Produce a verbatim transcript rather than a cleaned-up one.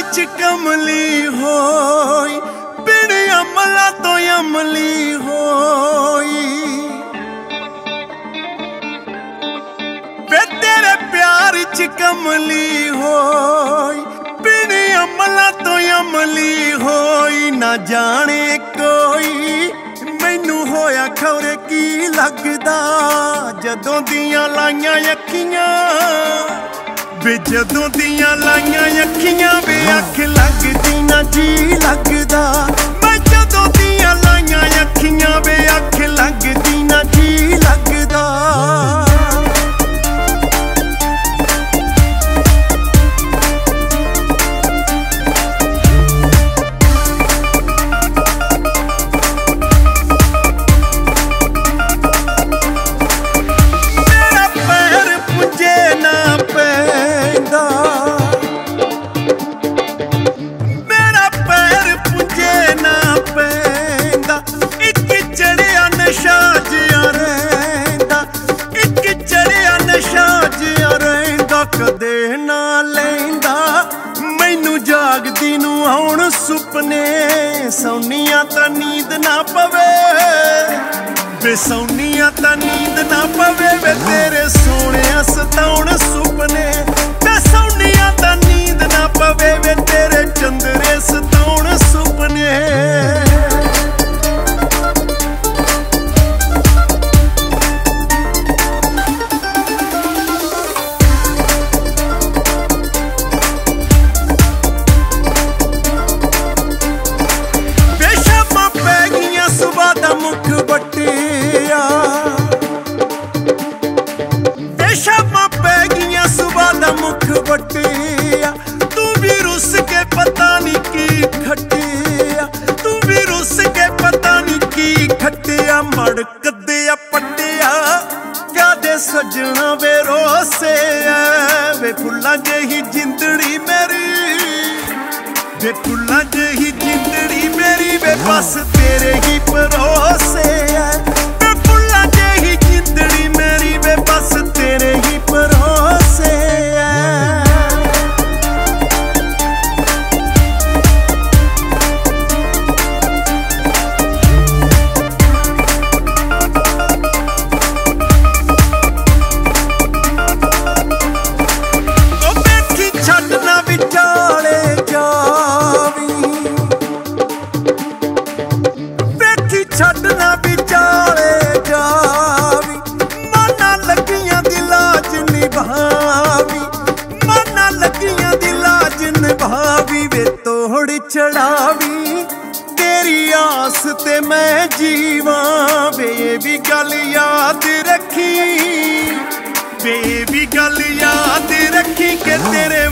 च कमली होई बिन अमला तो अमली होई वे तेरे प्यार च कमली होई बिन अमला तो अमली होई ना जाने कोई मैनू होया खौरे की लगदा जदों दियां लाइयां अखियां वे जदों दियां लाइयां अखियां वे अख लगदी ना जी लगदा मैं जदों दियां लाइयां अखियां वे अख लगदी ना जी लगदा कदे ना लैंदा मैनू जागदी नू आउण सुपने सौनिया तां नींद ना पवे वे सौनिया तां नींद ना पवे वे तेरे सोने सताउण सुपने वे सौनिया तां नींद ना पवे वे तेरे चंदरे सताउण सुपने मुख बटिया बेशमा पै गियां सुबह दा मुख बटिया तू भी रुस के पता नहीं की खटिया तू भी रुस के पता नहीं की खटिया मड़कदे पटिया क्या दे सजना वे रोसे वे फुल्लां जही जिंदड़ी मेरी वे फुल्लां जही जिंदड़ी मेरी वे बस तेरे ही भरोसे है वे फुल्लां जही जिंदड़ी मेरी वे बस तेरे ही भरोसे है ओ बैठी छड्डना विचाले छड्डना विचाले जावी माना लगियां दी लाज निभावी माना लगियां दी लाज निभावी वे तोड़ चढ़ावी तेरी आस ते मैं जीवां वे भी गल याद रखी वे भी गल याद रखी के तेरे